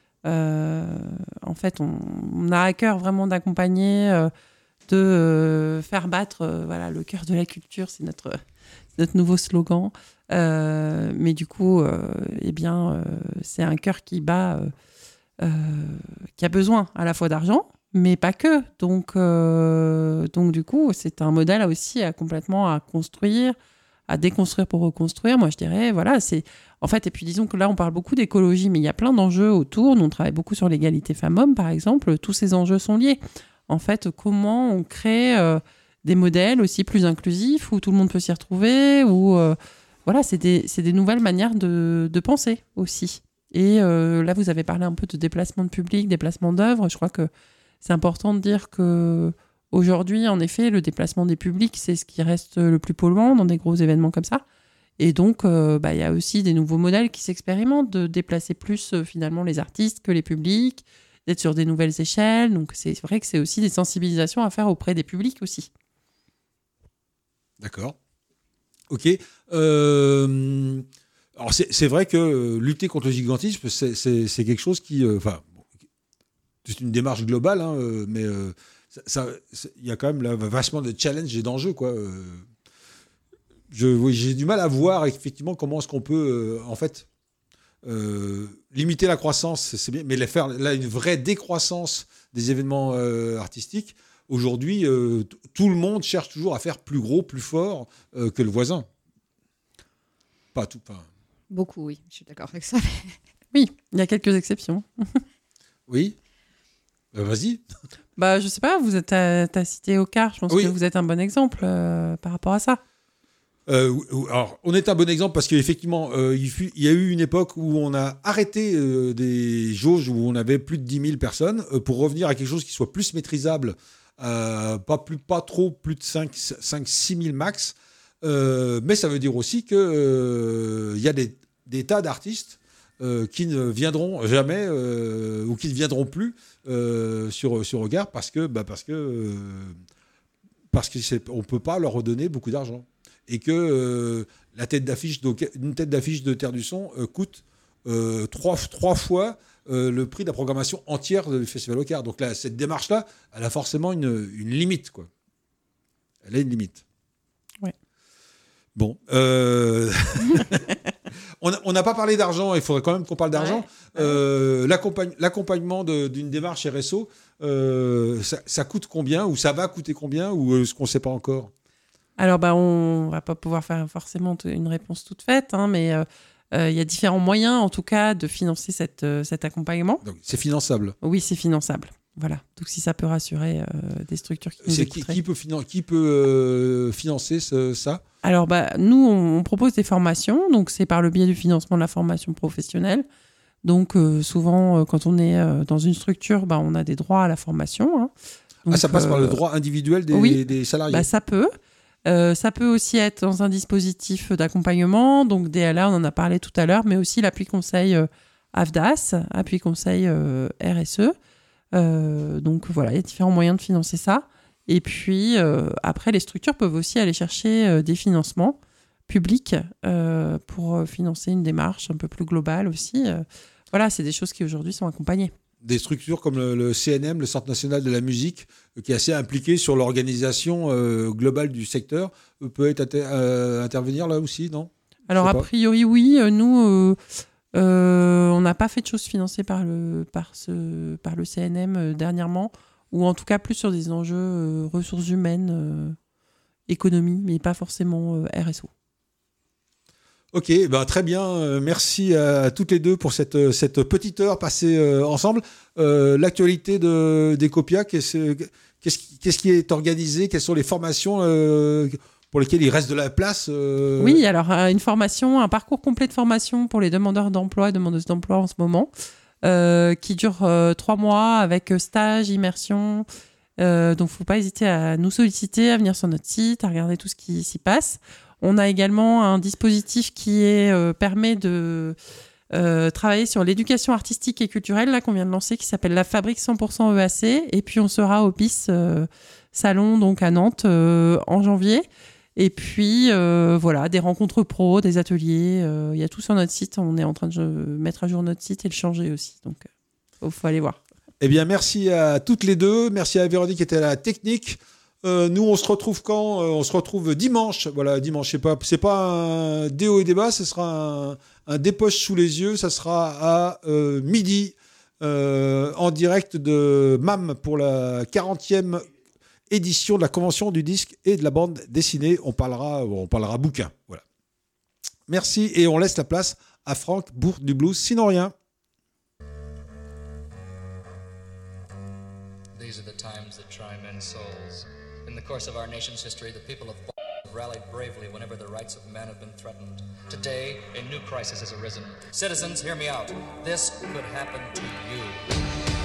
en fait, on a à cœur vraiment d'accompagner, de faire battre le cœur de la culture. C'est notre nouveau slogan. Mais du coup, c'est un cœur qui bat, qui a besoin à la fois d'argent, mais pas que. Donc du coup, c'est un modèle aussi complètement à construire, à déconstruire pour reconstruire. Moi, je dirais, c'est... En fait, et puis disons que là, on parle beaucoup d'écologie, mais il y a plein d'enjeux autour. Nous, on travaille beaucoup sur l'égalité femmes-hommes, par exemple. Tous ces enjeux sont liés. En fait, comment on crée des modèles aussi plus inclusifs, où tout le monde peut s'y retrouver, où... c'est des nouvelles manières de penser aussi. Et là, vous avez parlé un peu de déplacement de public, déplacement d'œuvres. Je crois que c'est important de dire qu'aujourd'hui, en effet, le déplacement des publics, c'est ce qui reste le plus polluant dans des gros événements comme ça. Et donc, y a aussi des nouveaux modèles qui s'expérimentent, de déplacer plus finalement les artistes que les publics, d'être sur des nouvelles échelles. Donc, c'est vrai que c'est aussi des sensibilisations à faire auprès des publics aussi. D'accord. Ok. Alors c'est vrai que lutter contre le gigantisme, c'est quelque chose qui, c'est une démarche globale, hein, mais il y a quand même là, vachement de challenges et d'enjeux, quoi. J'ai du mal à voir effectivement comment est-ce qu'on peut limiter la croissance, c'est bien, mais faire là une vraie décroissance des événements artistiques aujourd'hui, tout le monde cherche toujours à faire plus gros, plus fort que le voisin. Pas tout. Pas. Beaucoup, oui. Je suis d'accord avec ça. Oui, il y a quelques exceptions. Oui. Vas-y. Bah, je sais pas, t'as cité Ocar, je pense que vous êtes un bon exemple par rapport à ça. Alors, on est un bon exemple parce qu'effectivement, il y a eu une époque où on a arrêté des jauges où on avait plus de 10 000 personnes pour revenir à quelque chose qui soit plus maîtrisable, pas trop plus de 5-6 000 max. Mais ça veut dire aussi qu'il y a des tas d'artistes qui ne viendront jamais ou qui ne viendront plus sur Regard parce que on peut pas leur redonner beaucoup d'argent et que une tête d'affiche de Terre du Son coûte trois fois le prix de la programmation entière du Festival Ocar. Donc là, cette démarche-là, elle a forcément une limite, quoi. Elle a une limite. Ouais. Bon. On n'a pas parlé d'argent, il faudrait quand même qu'on parle d'argent. Ouais. L'accompagnement d'une démarche RSO, ça coûte combien ou ça va coûter combien ou est-ce qu'on ne sait pas encore? Alors, on ne va pas pouvoir faire forcément une réponse toute faite, hein, mais il y a différents moyens, en tout cas, de financer cet accompagnement. Donc, c'est finançable? Oui, c'est finançable. Voilà. Donc, si ça peut rassurer des structures qui nous écouteraient. Qui peut financer ça? Alors, nous, on propose des formations. Donc, c'est par le biais du financement de la formation professionnelle. Donc, souvent, quand on est dans une structure, on a des droits à la formation. Hein. Donc, ça passe par le droit individuel des salariés? Ça peut. Ça peut aussi être dans un dispositif d'accompagnement. Donc, DLA, on en a parlé tout à l'heure, mais aussi l'appui conseil AFDAS, appui conseil RSE. Donc, voilà, il y a différents moyens de financer ça. Et puis, après, les structures peuvent aussi aller chercher des financements publics pour financer une démarche un peu plus globale aussi. Voilà, c'est des choses qui aujourd'hui sont accompagnées. Des structures comme le CNM, le Centre national de la musique, qui est assez impliqué sur l'organisation globale du secteur, peut intervenir là aussi, non? Alors, a priori, oui. Nous, on n'a pas fait de choses financées par le CNM dernièrement, ou en tout cas plus sur des enjeux ressources humaines, économie, mais pas forcément RSO. Ok, très bien. Merci à toutes les deux pour cette petite heure passée ensemble. L'actualité d'Ecopia, qu'est-ce qui est organisé? Quelles sont les formations pour lesquelles il reste de la place? Oui, alors une formation, un parcours complet de formation pour les demandeurs d'emploi et demandeuses d'emploi en ce moment, qui dure 3 mois avec stage, immersion. Donc, il ne faut pas hésiter à nous solliciter, à venir sur notre site, à regarder tout ce qui s'y passe. On a également un dispositif qui permet de travailler sur l'éducation artistique et culturelle là, qu'on vient de lancer, qui s'appelle la Fabrique 100% EAC. Et puis, on sera au PIS Salon donc à Nantes en janvier. Et puis, voilà, des rencontres pro, des ateliers. Il y a tout sur notre site. On est en train de mettre à jour notre site et le changer aussi. Donc, il faut aller voir. Eh bien, merci à toutes les deux. Merci à Véronique qui était à la technique. Nous, on se retrouve quand? On se retrouve dimanche. Voilà, dimanche. C'est pas un déo et débat, ce sera un dépoche sous les yeux. Ça sera à midi en direct de MAM pour la 40e édition de la convention du disque et de la bande dessinée. On parlera bouquin. Voilà. Merci et on laisse la place à Franck Bourg du Blues, sinon rien. These are the times that try men's souls. In the course of our nation's history, the people of have rallied bravely whenever the rights of man have been threatened. Today, a new crisis has arisen. Citizens, hear me out. This could happen to you.